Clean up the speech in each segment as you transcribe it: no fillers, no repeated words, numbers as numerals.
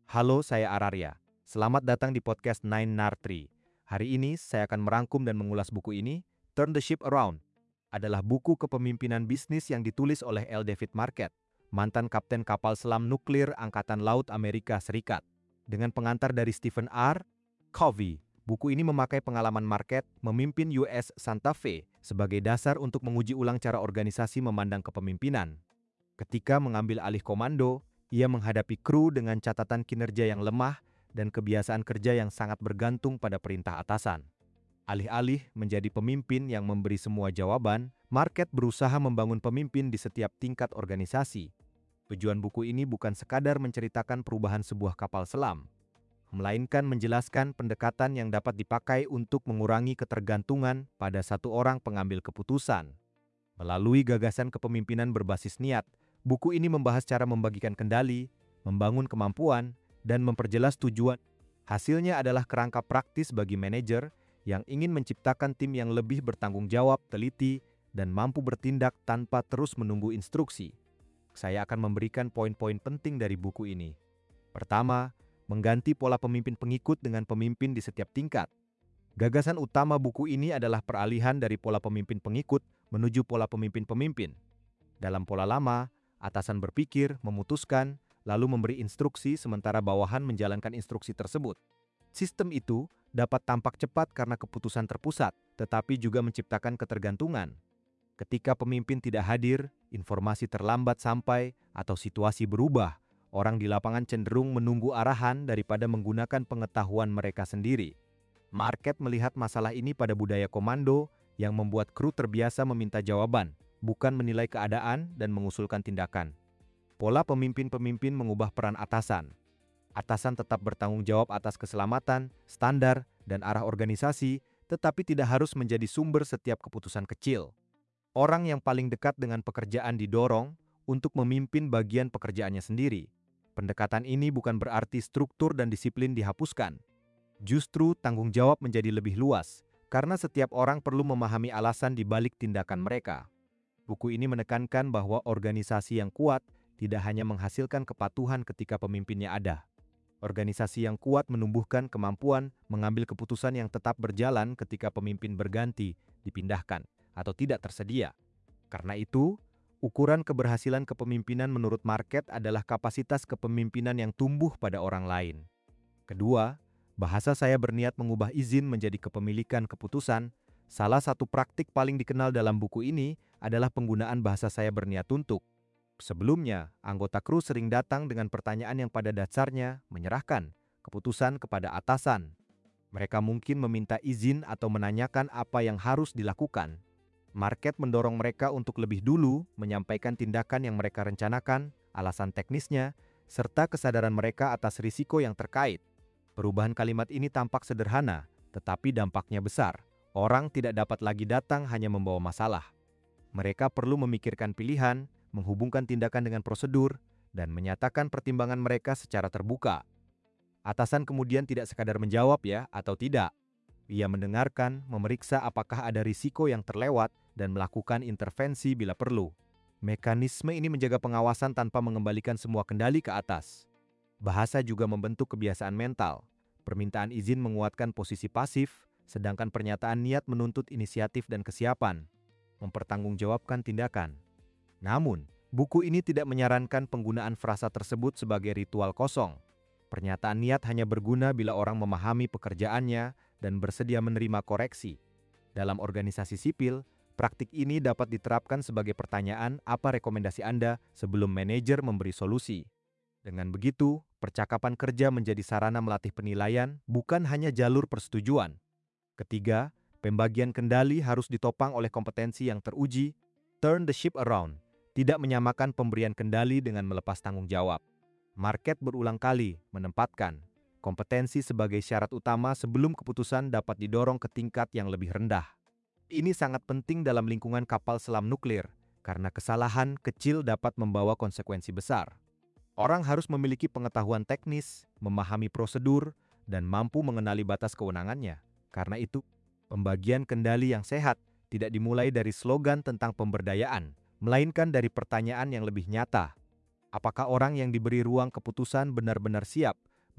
Halo, saya Ararya. Selamat datang di podcast Nine Nartri. Hari ini saya akan merangkum dan mengulas buku ini, Turn the Ship Around. Adalah buku kepemimpinan bisnis yang ditulis oleh L. David Marquet, mantan kapten kapal selam nuklir Angkatan Laut Amerika Serikat. Dengan pengantar dari Stephen R. Covey, buku ini memakai pengalaman Marquet memimpin US Santa Fe sebagai dasar untuk menguji ulang cara organisasi memandang kepemimpinan. Ketika mengambil alih komando, ia menghadapi kru dengan catatan kinerja yang lemah dan kebiasaan kerja yang sangat bergantung pada perintah atasan. Alih-alih menjadi pemimpin yang memberi semua jawaban, Marquet berusaha membangun pemimpin di setiap tingkat organisasi. Tujuan buku ini bukan sekadar menceritakan perubahan sebuah kapal selam, melainkan menjelaskan pendekatan yang dapat dipakai untuk mengurangi ketergantungan pada satu orang pengambil keputusan. Melalui gagasan kepemimpinan berbasis niat, buku ini membahas cara membagikan kendali, membangun kemampuan, dan memperjelas tujuan. Hasilnya adalah kerangka praktis bagi manajer yang ingin menciptakan tim yang lebih bertanggung jawab, teliti, dan mampu bertindak tanpa terus menunggu instruksi. Saya akan memberikan poin-poin penting dari buku ini. Pertama, mengganti pola pemimpin pengikut dengan pemimpin di setiap tingkat. Gagasan utama buku ini adalah peralihan dari pola pemimpin pengikut menuju pola pemimpin-pemimpin. Dalam pola lama, atasan berpikir, memutuskan, lalu memberi instruksi sementara bawahan menjalankan instruksi tersebut. Sistem itu dapat tampak cepat karena keputusan terpusat, tetapi juga menciptakan ketergantungan. Ketika pemimpin tidak hadir, informasi terlambat sampai, atau situasi berubah, orang di lapangan cenderung menunggu arahan daripada menggunakan pengetahuan mereka sendiri. Marquet melihat masalah ini pada budaya komando yang membuat kru terbiasa meminta jawaban, bukan menilai keadaan dan mengusulkan tindakan. Pola pemimpin-pemimpin mengubah peran atasan. Atasan tetap bertanggung jawab atas keselamatan, standar, dan arah organisasi, tetapi tidak harus menjadi sumber setiap keputusan kecil. Orang yang paling dekat dengan pekerjaan didorong untuk memimpin bagian pekerjaannya sendiri. Pendekatan ini bukan berarti struktur dan disiplin dihapuskan. Justru tanggung jawab menjadi lebih luas, karena setiap orang perlu memahami alasan di balik tindakan mereka. Buku ini menekankan bahwa organisasi yang kuat tidak hanya menghasilkan kepatuhan ketika pemimpinnya ada. Organisasi yang kuat menumbuhkan kemampuan mengambil keputusan yang tetap berjalan ketika pemimpin berganti, dipindahkan, atau tidak tersedia. Karena itu, ukuran keberhasilan kepemimpinan menurut Marquet adalah kapasitas kepemimpinan yang tumbuh pada orang lain. Kedua, bahasa saya berniat mengubah izin menjadi kepemilikan keputusan. Salah satu praktik paling dikenal dalam buku ini adalah penggunaan bahasa saya berniat untuk. Sebelumnya, anggota kru sering datang dengan pertanyaan yang pada dasarnya menyerahkan keputusan kepada atasan. Mereka mungkin meminta izin atau menanyakan apa yang harus dilakukan. Marquet mendorong mereka untuk lebih dulu menyampaikan tindakan yang mereka rencanakan, alasan teknisnya, serta kesadaran mereka atas risiko yang terkait. Perubahan kalimat ini tampak sederhana, tetapi dampaknya besar. Orang tidak dapat lagi datang hanya membawa masalah. Mereka perlu memikirkan pilihan, menghubungkan tindakan dengan prosedur, dan menyatakan pertimbangan mereka secara terbuka. Atasan kemudian tidak sekadar menjawab ya atau tidak. Ia mendengarkan, memeriksa apakah ada risiko yang terlewat, dan melakukan intervensi bila perlu. Mekanisme ini menjaga pengawasan tanpa mengembalikan semua kendali ke atas. Bahasa juga membentuk kebiasaan mental. Permintaan izin menguatkan posisi pasif, sedangkan pernyataan niat menuntut inisiatif dan kesiapan, mempertanggungjawabkan tindakan. Namun, buku ini tidak menyarankan penggunaan frasa tersebut sebagai ritual kosong. Pernyataan niat hanya berguna bila orang memahami pekerjaannya dan bersedia menerima koreksi. Dalam organisasi sipil, praktik ini dapat diterapkan sebagai pertanyaan apa rekomendasi Anda sebelum manajer memberi solusi. Dengan begitu, percakapan kerja menjadi sarana melatih penilaian, bukan hanya jalur persetujuan. Ketiga, pembagian kendali harus ditopang oleh kompetensi yang teruji. Turn the ship around, tidak menyamakan pemberian kendali dengan melepas tanggung jawab. Marquet berulang kali menempatkan kompetensi sebagai syarat utama sebelum keputusan dapat didorong ke tingkat yang lebih rendah. Ini sangat penting dalam lingkungan kapal selam nuklir, karena kesalahan kecil dapat membawa konsekuensi besar. Orang harus memiliki pengetahuan teknis, memahami prosedur, dan mampu mengenali batas kewenangannya. Karena itu, pembagian kendali yang sehat tidak dimulai dari slogan tentang pemberdayaan, melainkan dari pertanyaan yang lebih nyata. Apakah orang yang diberi ruang keputusan benar-benar siap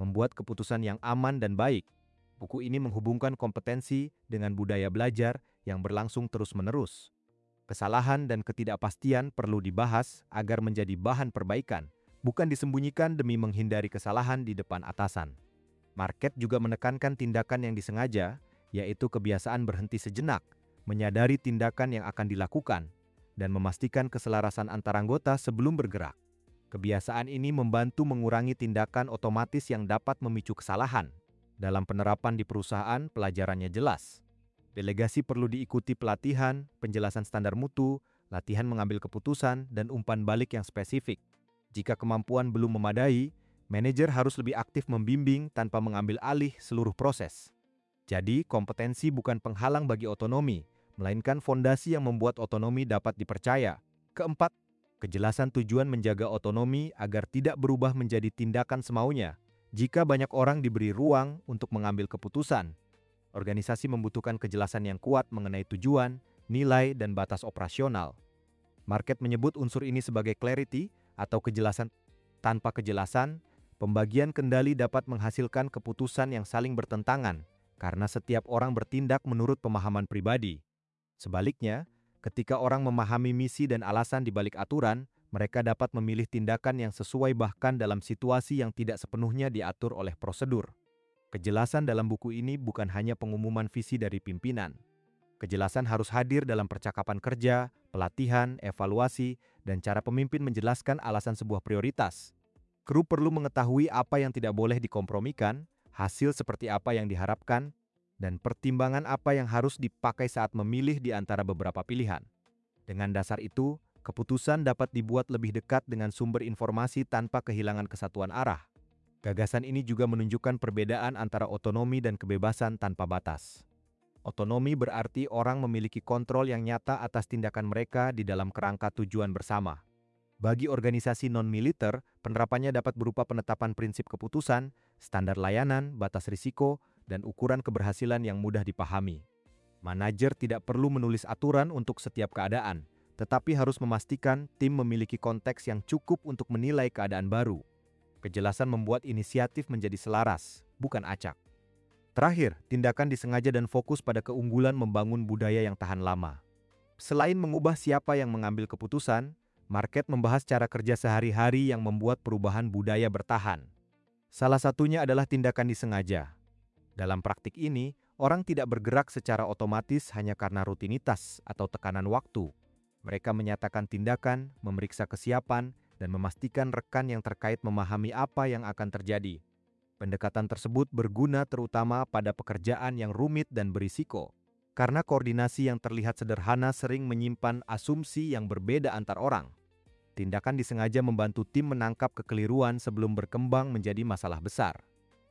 membuat keputusan yang aman dan baik. Buku ini menghubungkan kompetensi dengan budaya belajar yang berlangsung terus-menerus. Kesalahan dan ketidakpastian perlu dibahas agar menjadi bahan perbaikan, bukan disembunyikan demi menghindari kesalahan di depan atasan. Market juga menekankan tindakan yang disengaja, yaitu kebiasaan berhenti sejenak, menyadari tindakan yang akan dilakukan, dan memastikan keselarasan antar anggota sebelum bergerak. Kebiasaan ini membantu mengurangi tindakan otomatis yang dapat memicu kesalahan. Dalam penerapan di perusahaan, pelajarannya jelas. Delegasi perlu diikuti pelatihan, penjelasan standar mutu, latihan mengambil keputusan, dan umpan balik yang spesifik. Jika kemampuan belum memadai, manajer harus lebih aktif membimbing tanpa mengambil alih seluruh proses. Jadi, kompetensi bukan penghalang bagi otonomi, melainkan fondasi yang membuat otonomi dapat dipercaya. Keempat, kejelasan tujuan menjaga otonomi agar tidak berubah menjadi tindakan semaunya. Jika banyak orang diberi ruang untuk mengambil keputusan, organisasi membutuhkan kejelasan yang kuat mengenai tujuan, nilai, dan batas operasional. Market menyebut unsur ini sebagai clarity atau kejelasan. Tanpa kejelasan, pembagian kendali dapat menghasilkan keputusan yang saling bertentangan karena setiap orang bertindak menurut pemahaman pribadi. Sebaliknya, ketika orang memahami misi dan alasan di balik aturan, mereka dapat memilih tindakan yang sesuai bahkan dalam situasi yang tidak sepenuhnya diatur oleh prosedur. Kejelasan dalam buku ini bukan hanya pengumuman visi dari pimpinan. Kejelasan harus hadir dalam percakapan kerja, pelatihan, evaluasi, dan cara pemimpin menjelaskan alasan sebuah prioritas. Kru perlu mengetahui apa yang tidak boleh dikompromikan, hasil seperti apa yang diharapkan, dan pertimbangan apa yang harus dipakai saat memilih di antara beberapa pilihan. Dengan dasar itu, keputusan dapat dibuat lebih dekat dengan sumber informasi tanpa kehilangan kesatuan arah. Gagasan ini juga menunjukkan perbedaan antara otonomi dan kebebasan tanpa batas. Otonomi berarti orang memiliki kontrol yang nyata atas tindakan mereka di dalam kerangka tujuan bersama. Bagi organisasi non-militer, penerapannya dapat berupa penetapan prinsip keputusan, standar layanan, batas risiko, dan ukuran keberhasilan yang mudah dipahami. Manajer tidak perlu menulis aturan untuk setiap keadaan, tetapi harus memastikan tim memiliki konteks yang cukup untuk menilai keadaan baru. Kejelasan membuat inisiatif menjadi selaras, bukan acak. Terakhir, tindakan disengaja dan fokus pada keunggulan membangun budaya yang tahan lama. Selain mengubah siapa yang mengambil keputusan, market membahas cara kerja sehari-hari yang membuat perubahan budaya bertahan. Salah satunya adalah tindakan disengaja. Dalam praktik ini, orang tidak bergerak secara otomatis hanya karena rutinitas atau tekanan waktu. Mereka menyatakan tindakan, memeriksa kesiapan, dan memastikan rekan yang terkait memahami apa yang akan terjadi. Pendekatan tersebut berguna terutama pada pekerjaan yang rumit dan berisiko, karena koordinasi yang terlihat sederhana sering menyimpan asumsi yang berbeda antar orang. Tindakan disengaja membantu tim menangkap kekeliruan sebelum berkembang menjadi masalah besar.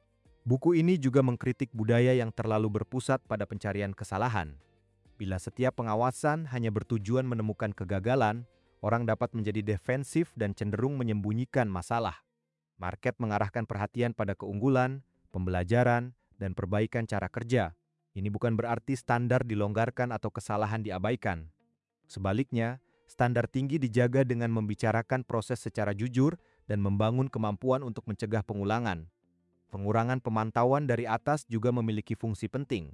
Buku ini juga mengkritik budaya yang terlalu berpusat pada pencarian kesalahan. Bila setiap pengawasan hanya bertujuan menemukan kegagalan, orang dapat menjadi defensif dan cenderung menyembunyikan masalah. Market mengarahkan perhatian pada keunggulan, pembelajaran, dan perbaikan cara kerja. Ini bukan berarti standar dilonggarkan atau kesalahan diabaikan. Sebaliknya, standar tinggi dijaga dengan membicarakan proses secara jujur dan membangun kemampuan untuk mencegah pengulangan. Pengurangan pemantauan dari atas juga memiliki fungsi penting.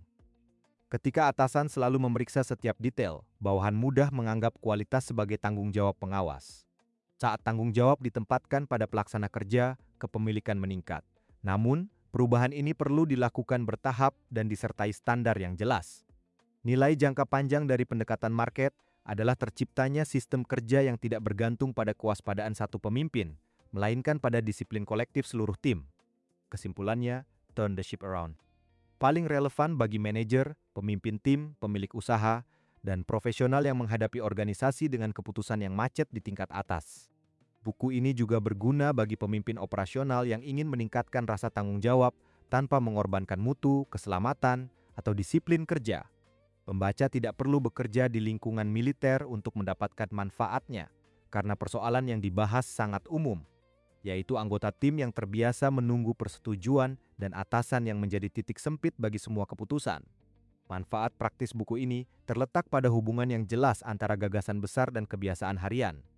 Ketika atasan selalu memeriksa setiap detail, bawahan mudah menganggap kualitas sebagai tanggung jawab pengawas. Saat tanggung jawab ditempatkan pada pelaksana kerja, kepemilikan meningkat. Namun, perubahan ini perlu dilakukan bertahap dan disertai standar yang jelas. Nilai jangka panjang dari pendekatan market adalah terciptanya sistem kerja yang tidak bergantung pada kewaspadaan satu pemimpin, melainkan pada disiplin kolektif seluruh tim. Kesimpulannya, turn the ship around. Paling relevan bagi manajer, pemimpin tim, pemilik usaha, dan profesional yang menghadapi organisasi dengan keputusan yang macet di tingkat atas. Buku ini juga berguna bagi pemimpin operasional yang ingin meningkatkan rasa tanggung jawab tanpa mengorbankan mutu, keselamatan, atau disiplin kerja. Pembaca tidak perlu bekerja di lingkungan militer untuk mendapatkan manfaatnya, karena persoalan yang dibahas sangat umum, yaitu anggota tim yang terbiasa menunggu persetujuan dan atasan yang menjadi titik sempit bagi semua keputusan. Manfaat praktis buku ini terletak pada hubungan yang jelas antara gagasan besar dan kebiasaan harian.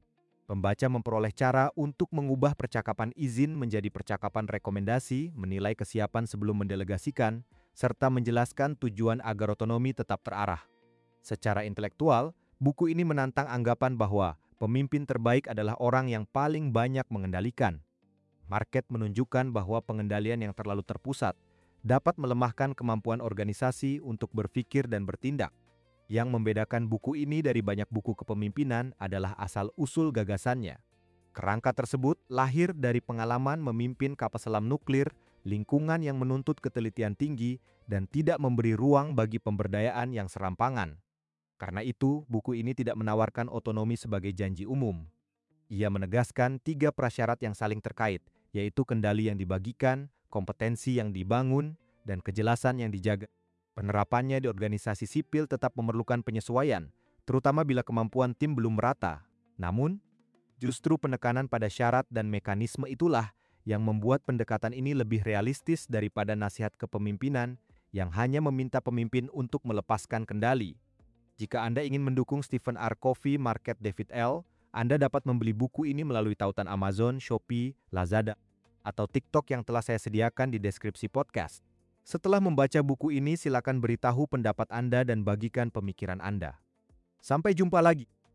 Pembaca memperoleh cara untuk mengubah percakapan izin menjadi percakapan rekomendasi, menilai kesiapan sebelum mendelegasikan, serta menjelaskan tujuan agar otonomi tetap terarah. Secara intelektual, buku ini menantang anggapan bahwa pemimpin terbaik adalah orang yang paling banyak mengendalikan. Market menunjukkan bahwa pengendalian yang terlalu terpusat dapat melemahkan kemampuan organisasi untuk berpikir dan bertindak. Yang membedakan buku ini dari banyak buku kepemimpinan adalah asal-usul gagasannya. Kerangka tersebut lahir dari pengalaman memimpin kapal selam nuklir, lingkungan yang menuntut ketelitian tinggi, dan tidak memberi ruang bagi pemberdayaan yang serampangan. Karena itu, buku ini tidak menawarkan otonomi sebagai janji umum. Ia menegaskan 3 prasyarat yang saling terkait, yaitu kendali yang dibagikan, kompetensi yang dibangun, dan kejelasan yang dijaga. Penerapannya di organisasi sipil tetap memerlukan penyesuaian, terutama bila kemampuan tim belum merata. Namun, justru penekanan pada syarat dan mekanisme itulah yang membuat pendekatan ini lebih realistis daripada nasihat kepemimpinan yang hanya meminta pemimpin untuk melepaskan kendali. Jika Anda ingin mendukung Stephen R. Covey, Market David L., Anda dapat membeli buku ini melalui tautan Amazon, Shopee, Lazada, atau TikTok yang telah saya sediakan di deskripsi podcast. Setelah membaca buku ini, silakan beritahu pendapat Anda dan bagikan pemikiran Anda. Sampai jumpa lagi.